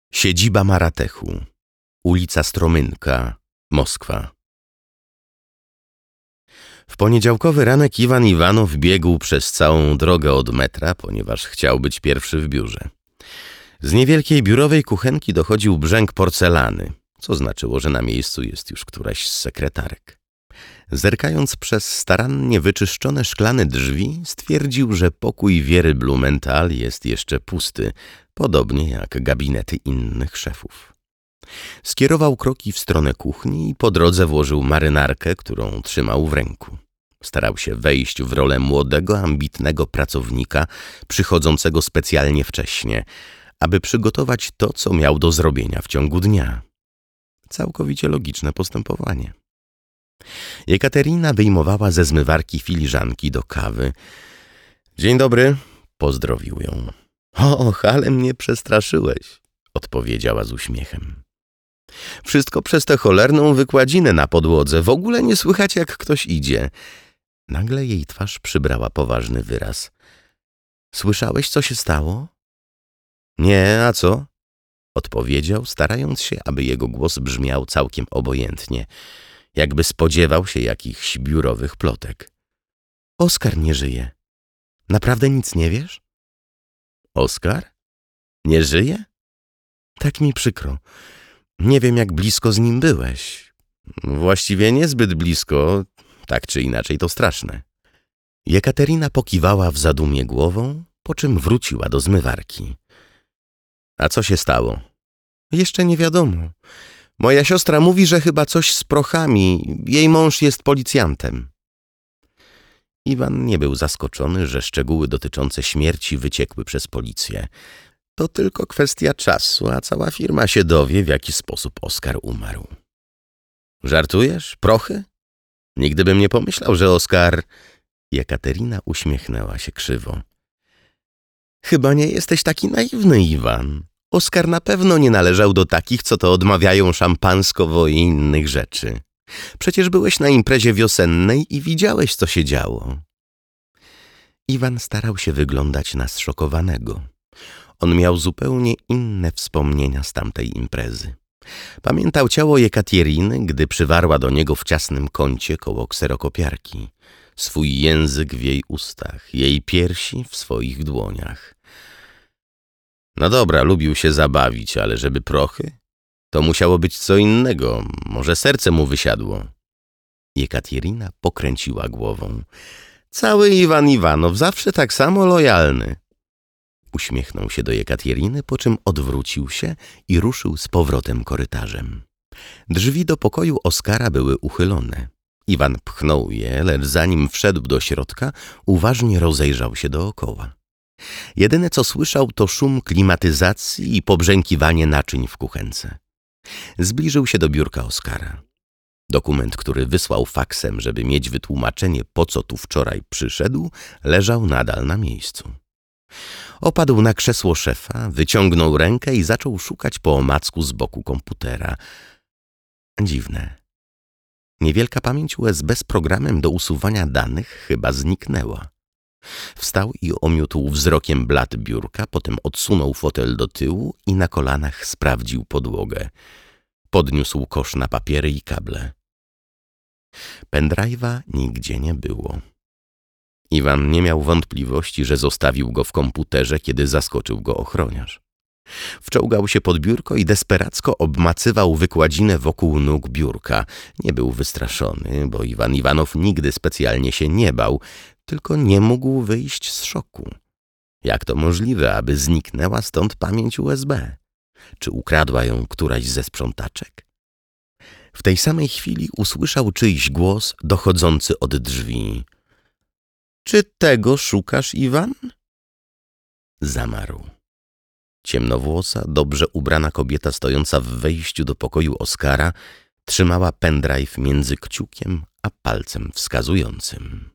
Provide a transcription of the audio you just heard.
Siedziba Maratechu, ulica Stromynka, Moskwa. W poniedziałkowy ranek Iwan Iwanow biegł przez całą drogę od metra, ponieważ chciał być pierwszy w biurze. Z niewielkiej biurowej kuchenki dochodził brzęk porcelany, co znaczyło, że na miejscu jest już któraś z sekretarek. Zerkając przez starannie wyczyszczone szklane drzwi, stwierdził, że pokój Wiery Blumenthal jest jeszcze pusty, podobnie jak gabinety innych szefów. Skierował kroki w stronę kuchni i po drodze włożył marynarkę, którą trzymał w ręku. Starał się wejść w rolę młodego, ambitnego pracownika, przychodzącego specjalnie wcześnie, aby przygotować to, co miał do zrobienia w ciągu dnia. Całkowicie logiczne postępowanie. Jekaterina wyjmowała ze zmywarki filiżanki do kawy. „Dzień dobry”, pozdrowił ją. „Och, ale mnie przestraszyłeś”, odpowiedziała z uśmiechem. „Wszystko przez tę cholerną wykładzinę na podłodze. W ogóle nie słychać, jak ktoś idzie”. Nagle jej twarz przybrała poważny wyraz. „Słyszałeś, co się stało?” „Nie, a co?” odpowiedział, starając się, aby jego głos brzmiał całkiem obojętnie, jakby spodziewał się jakichś biurowych plotek. „Oskar nie żyje. Naprawdę nic nie wiesz?” „Oskar? Nie żyje?” „Tak mi przykro. Nie wiem, jak blisko z nim byłeś”. „Właściwie niezbyt blisko. Tak czy inaczej to straszne”. Jekaterina pokiwała w zadumie głową, po czym wróciła do zmywarki. „A co się stało?” „Jeszcze nie wiadomo. Moja siostra mówi, że chyba coś z prochami. Jej mąż jest policjantem”. Iwan nie był zaskoczony, że szczegóły dotyczące śmierci wyciekły przez policję. To tylko kwestia czasu, a cała firma się dowie, w jaki sposób Oskar umarł. „Żartujesz? Prochy? Nigdy bym nie pomyślał, że Oskar...” Jekaterina uśmiechnęła się krzywo. „Chyba nie jesteś taki naiwny, Iwan. Oskar na pewno nie należał do takich, co to odmawiają szampanskowo i innych rzeczy. Przecież byłeś na imprezie wiosennej i widziałeś, co się działo”. Iwan starał się wyglądać na zszokowanego. On miał zupełnie inne wspomnienia z tamtej imprezy. Pamiętał ciało Jekateriny, gdy przywarła do niego w ciasnym kącie koło kserokopiarki. Swój język w jej ustach, jej piersi w swoich dłoniach. No dobra, lubił się zabawić, ale żeby prochy? To musiało być co innego, może serce mu wysiadło. Jekaterina pokręciła głową. „Cały Iwan Iwanow, zawsze tak samo lojalny”. Uśmiechnął się do Jekateriny, po czym odwrócił się i ruszył z powrotem korytarzem. Drzwi do pokoju Oskara były uchylone. Iwan pchnął je, lecz zanim wszedł do środka, uważnie rozejrzał się dookoła. Jedyne, co słyszał, to szum klimatyzacji i pobrzękiwanie naczyń w kuchence. Zbliżył się do biurka Oskara. Dokument, który wysłał faksem, żeby mieć wytłumaczenie, po co tu wczoraj przyszedł, leżał nadal na miejscu. Opadł na krzesło szefa, wyciągnął rękę i zaczął szukać po omacku z boku komputera. Dziwne. Niewielka pamięć USB z programem do usuwania danych chyba zniknęła. Wstał i omiótł wzrokiem blat biurka, potem odsunął fotel do tyłu i na kolanach sprawdził podłogę. Podniósł kosz na papiery i kable. Pendrive'a nigdzie nie było. Iwan nie miał wątpliwości, że zostawił go w komputerze, kiedy zaskoczył go ochroniarz. Wczołgał się pod biurko i desperacko obmacywał wykładzinę wokół nóg biurka. Nie był wystraszony, bo Iwan Iwanow nigdy specjalnie się nie bał, tylko nie mógł wyjść z szoku. Jak to możliwe, aby zniknęła stąd pamięć USB? Czy ukradła ją któraś ze sprzątaczek? W tej samej chwili usłyszał czyjś głos dochodzący od drzwi. „Czy tego szukasz, Iwan?” Zamarł. Ciemnowłosa, dobrze ubrana kobieta stojąca w wejściu do pokoju Oskara trzymała pendrive między kciukiem a palcem wskazującym.